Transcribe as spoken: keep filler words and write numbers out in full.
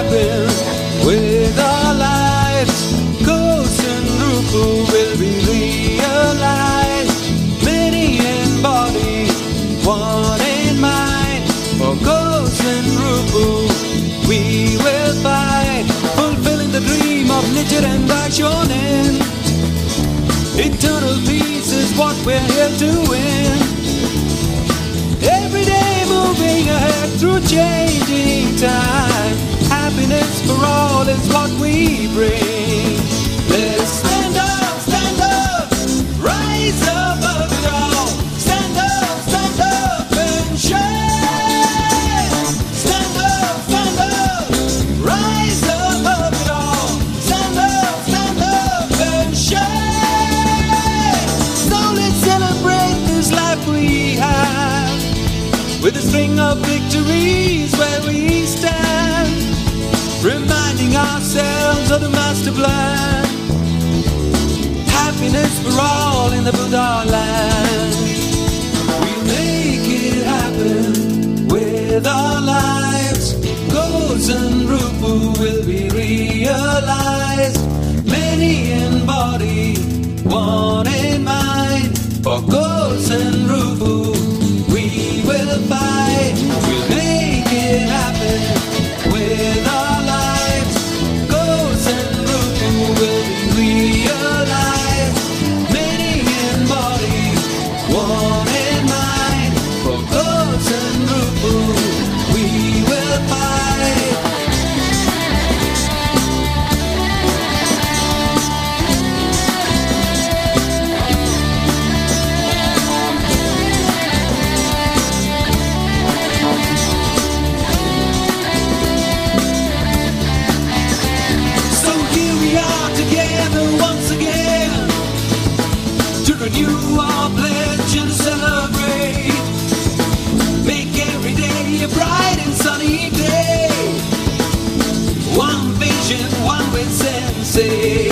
happen with our lives. Ghosts and Rupu will be realized. Many in body, one in mind. For Ghosts and Rupu we will fight, fulfilling the dream of Nichiren Daishonin. Eternal peace is what we're here to win. Every day moving ahead through changing time. Happiness for all is what we bring. Let's stand up, stand up, rise above it all. Stand up, stand up and shine. Stand up, stand up, rise above it all. Stand up, stand up and shine. So let's celebrate this life we have, with a string of victories where we stand, reminding ourselves of the master plan. Happiness for all in the Buddha land. We'll make it happen with our lives. Ghosts and Rupu will be realized. Many in body, one in mind. For Ghosts and Rupu we will fight. We'll make it happen with our lives. Ghosts and Rupu will be realized. Many in body, one in mind. For Ghosts and Rupu we will fight. Renew our pledge and celebrate. Make every day a bright and sunny day. One vision, one with sensei.